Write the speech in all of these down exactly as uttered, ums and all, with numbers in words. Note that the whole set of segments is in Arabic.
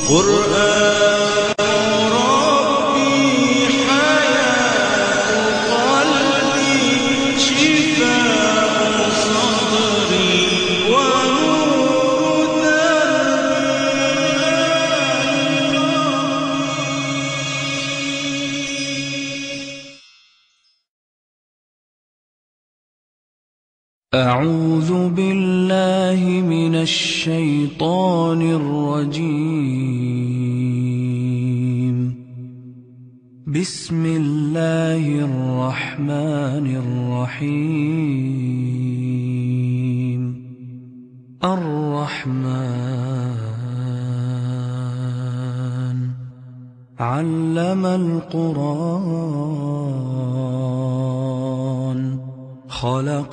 قرآن ربي حياة قلبي شفاء صدري ونور دربي. أعوذ بالله من الشيطان الرجيم. بسم الله الرحمن الرحيم. الرحمن علم القرآن خلق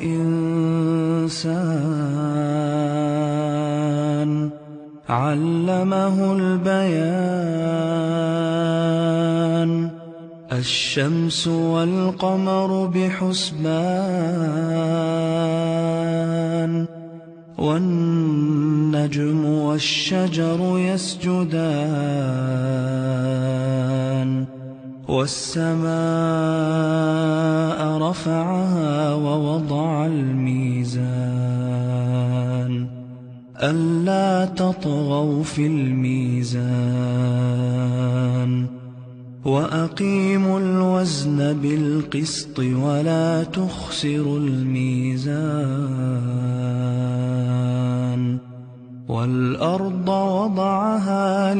الإنسان علمه البيان. الشمس والقمر بحسبان والنجم والشجر يسجدان والسماء رفعها ووضع الميزان ألا تطغوا في الميزان وأقيموا الوزن بالقسط ولا تخسروا الميزان. والأرض وضعها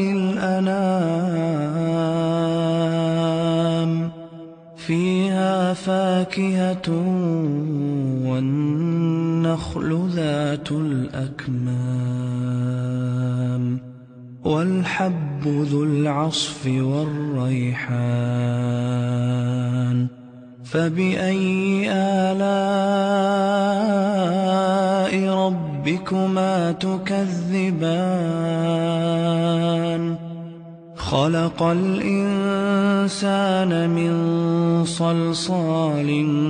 للأنام فيها فاكهة والنخل ذات الأكمام والحب ذو العصف والريحان. فبأي آلاء ربكما تكذبان؟ خلق الإنسان من صلصال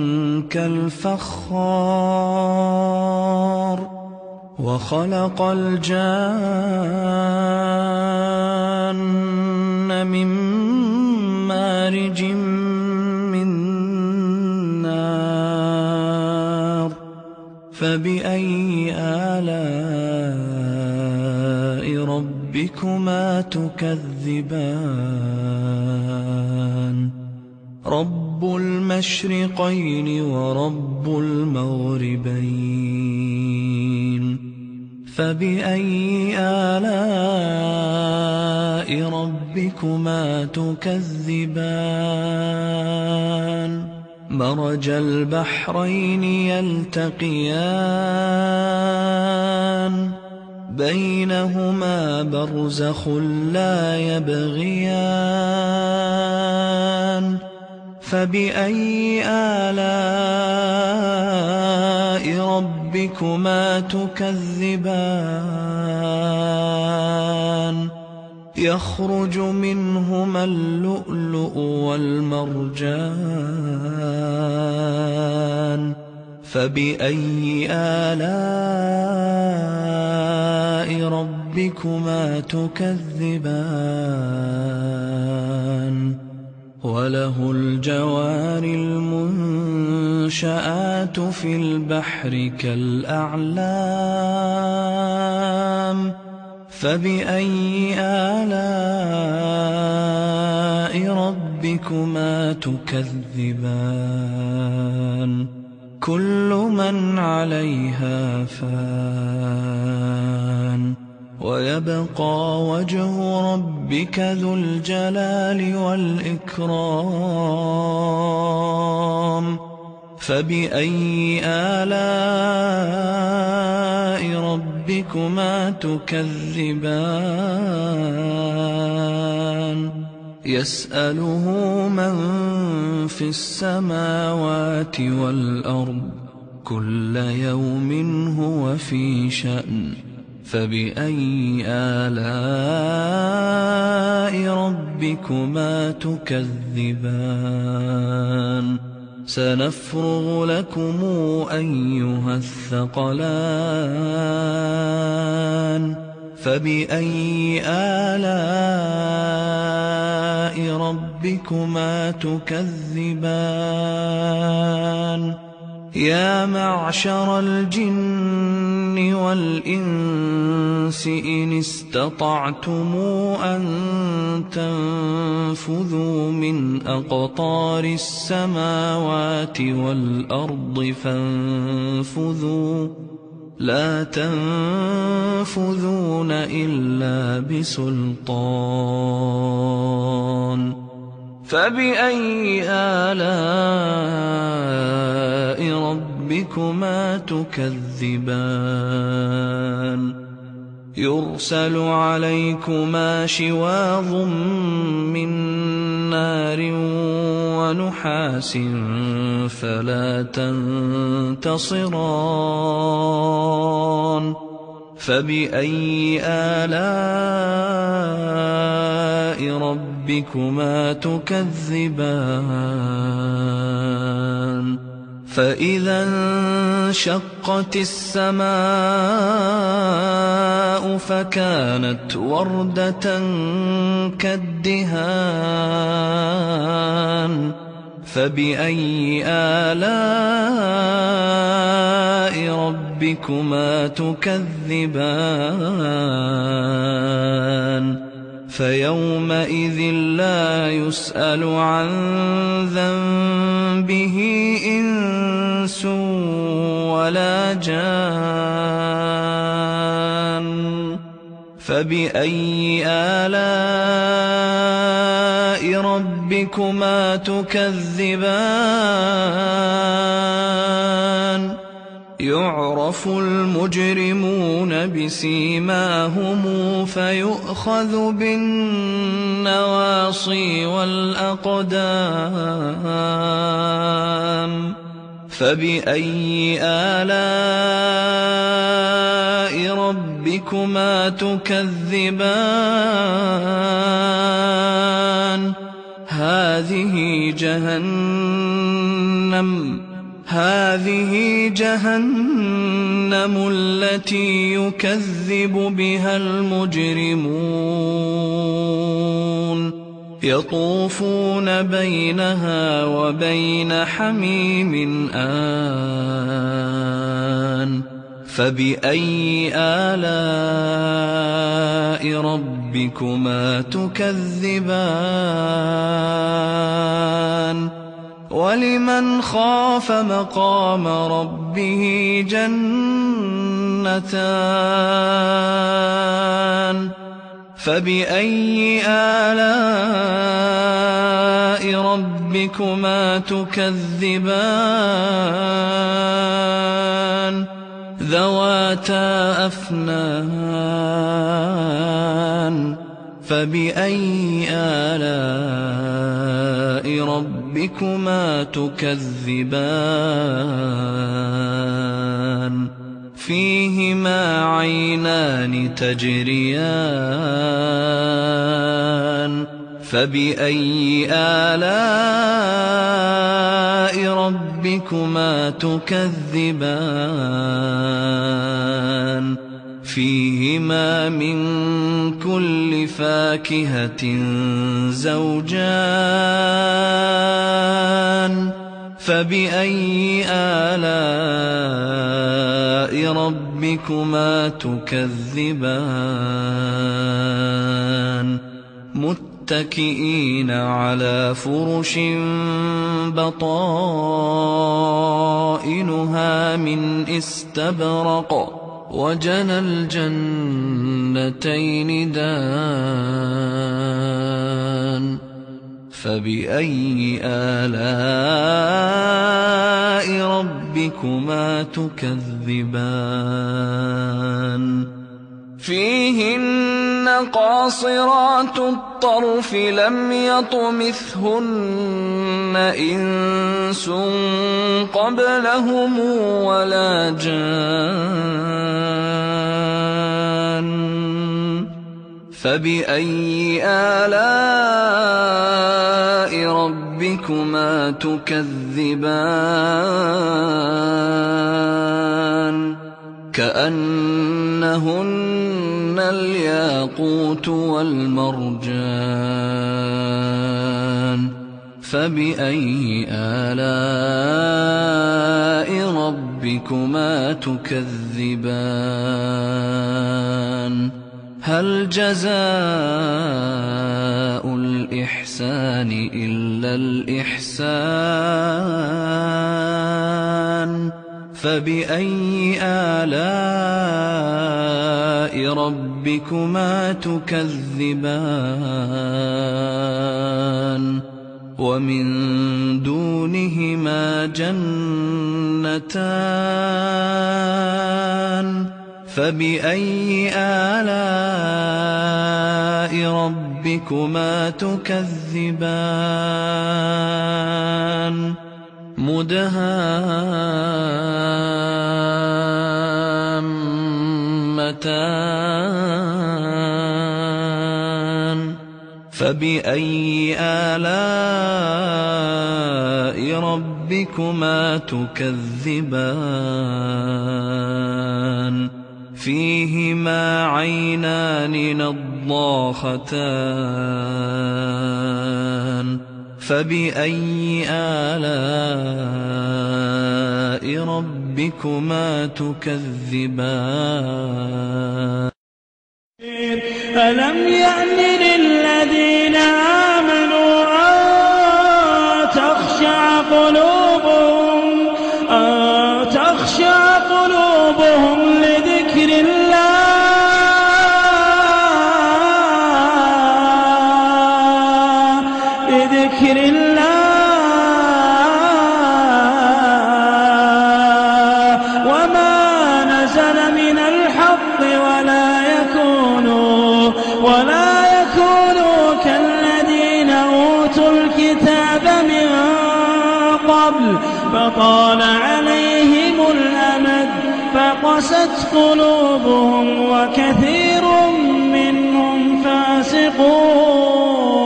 كالفخار وخلق الجان من مارج من نار. فبأي آلاء ربكما تكذبان؟ رب المشرقين ورب المغربين. فبأي آلاء ربكما تكذبان؟ مرج البحرين يلتقيان بينهما برزخ لا يبغيان. فبأي آلاء ربكما تكذبان؟ يخرج منهما اللؤلؤ والمرجان. فبأي آلاء ربكما تكذبان؟ وله الجوار المنشآت في البحر كالأعلام. فبأي آلاء ربكما تكذبان؟ كل من عليها فان ويبقى وجه ربك ذو الجلال والإكرام. فبأي آلاء ربكما تكذبان؟ يسأله من في السماوات والأرض كل يوم هو في شأن. فبأي آلاء ربكما تكذبان؟ سنفرغ لكم أيها الثقلان فبأي آلاء ربكما تكذبان يا معشر الجن والإنس إن استطعتم أن تنفذوا من أقطار السماوات والأرض فانفذوا لا تنفذون إلا بسلطان فبأي آلاء ربكما تكذبان يرسل عليكما شواظ من نار ونحاس فلا تنتصران فبأي آلاء ربكما تكذبان فإذا انشقت السماء فكانت وردة كالدهان فبأي آلاء ربكما تكذبان فيومئذ لا يسأل عن ذنبه إنس ولا جان فبأي آلاء ربكما تكذبان يعرف المجرمون بسيماهم فيؤخذ بالنواصي والأقدام فبأي آلاء ربكما تكذبان هذه جهنم هذه جهنم التي يكذب بها المجرمون يطوفون بينها وبين حميم آن فبأي آلاء ربكما تكذبان ولمن خاف مقام ربه جنتان فبأي آلاء ربكما تكذبان ذواتا أفنان فبأي آلاء ربكما تكذبان فيهما عينان تجريان فبأي آلاء ربكما تكذبان فيهما من كل فاكهة زوجان فبأي آلاء ربكما تكذبان متكئين على فرش بطائنها من استبرق وجنى الجنتين دان فبأي آلاء ربكما تكذبان فيهن قاصرات الطرف لم يطمثهن إنس قبلهم ولا جان فبأي آلاء ربكما تكذبان كأنهن الياقوت والمرجان فبأي آلاء ربكما تكذبان هل جزاء الإحسان إلا الإحسان فبأي آلاء ربكما تكذبان ومن دونهما جنتان فبأي آلاء ربكما تكذبان مدهامتان فبأي آلاء ربكما تكذبان فيهما عينان نضاختان فبأي آلاء ربكما تكذبان ألم يأن للذين آمنوا أن تخشع قلوبهم أن تخشع قلوبهم لذكر الله لذكر الله وما نزل من الحق ولا يكونوا ولا يكونوا كالذين أوتوا الكتاب من قبل فطال عليهم الأمد فقست قلوبهم وكثير منهم فاسقون